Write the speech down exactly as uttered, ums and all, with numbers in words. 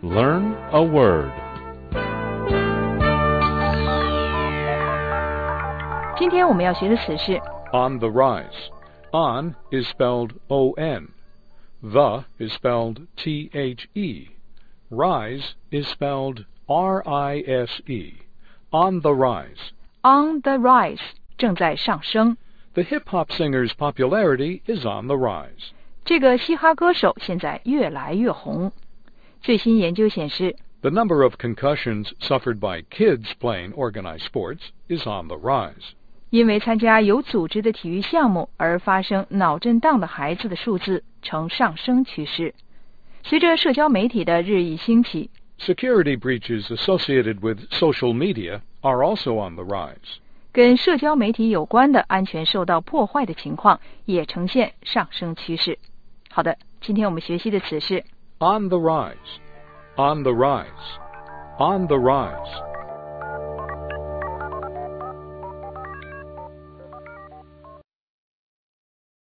Learn a word. 今天我们要学的词是 On the rise. On is spelled O N. The is spelled T H E. Rise is spelled R I S E. On the rise. on the rise 正在上升。 The hip-hop singer's popularity is on the rise. 这个嘻哈歌手现在越来越红。最新研究显示 The number of concussions suffered by kids playing organized sports is on the rise. 因为参加有组织的体育项目而发生脑震荡的孩子的数字呈上升趋势。随着社交媒体的日益兴起， Security breaches associated with social media are also on the rise. 跟社交媒体有关的安全受到破坏的情况也呈现上升趋势。好的，今天我们学习的词是 On the rise. On the rise. On the rise.